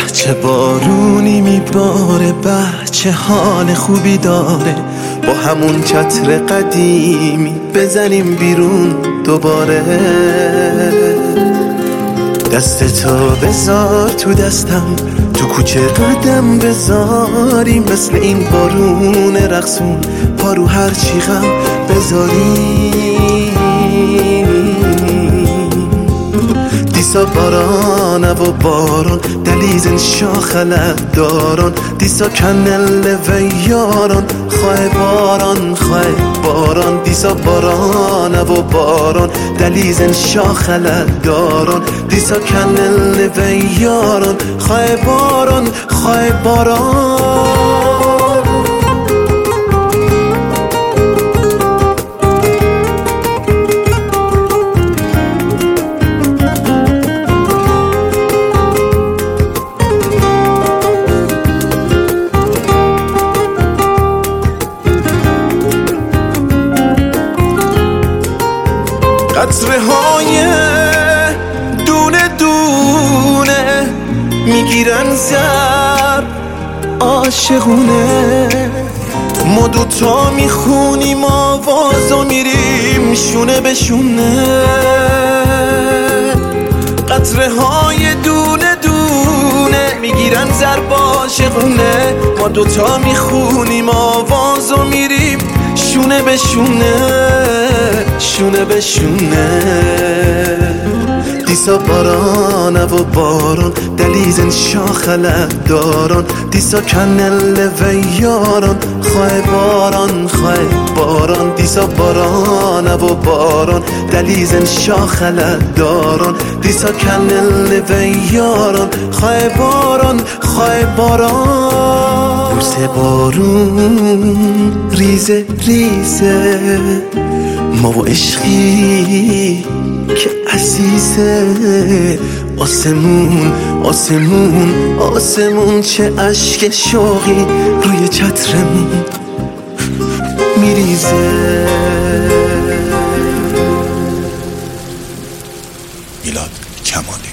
چه بارونی میباره، چه حال خوبی داره. با همون چتر قدیمی بزنیم بیرون دوباره. دستتو بذار تو دستم، تو کوچه قدم بذاریم، مثل این بارون رقصون پارو هر چی غم بذاریم. دیسا بارانه و باران دلیزن شاخلت داران، دیسا کنل و یاران خواه باران خواه باران. دیسا بارانه و باران دلیزن شاخلت داران، دیسا کنل و یاران خواه باران خواه باران. قطره های دونه دونه میگیرن زر عاشقونه، ما دوتا میخونیم آواز و میریم شونه به شونه. قطره های دونه دونه میگیرن زر عاشقونه، ما دوتا میخونیم آواز و میریم شونه به شونه شونه به شونه. دیسا بارانه و باران دلیزن شاخلت داران، دیسا کنل و یاران خواه باران خواه باران. دیسا بارانه و باران دلیزن شاخلت داران، دیسا کنل و یاران خواه باران خواه باران. بوسه بارون ریزه ریزه، ما و عشقی که عزیزه. آسمون آسمون آسمون چه اشک شوقی روی چترمون میریزه. میلاد کمالی.